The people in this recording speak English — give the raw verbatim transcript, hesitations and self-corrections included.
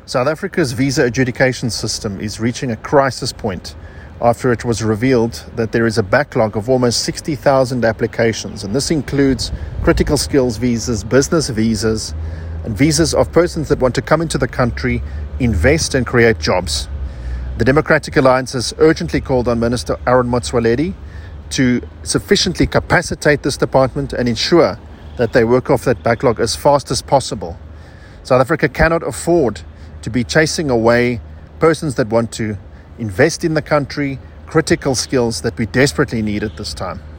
South Africa's visa adjudication system is reaching a crisis point after it was revealed that there is a backlog of almost sixty thousand applications, and this includes critical skills visas, business visas, and visas of persons that want to come into the country, invest and create jobs. The Democratic Alliance has urgently called on Minister Aaron Motsoaledi to sufficiently capacitate this department and ensure that they work off that backlog as fast as possible. South Africa cannot afford to be chasing away persons that want to invest in the country, critical skills that we desperately need at this time.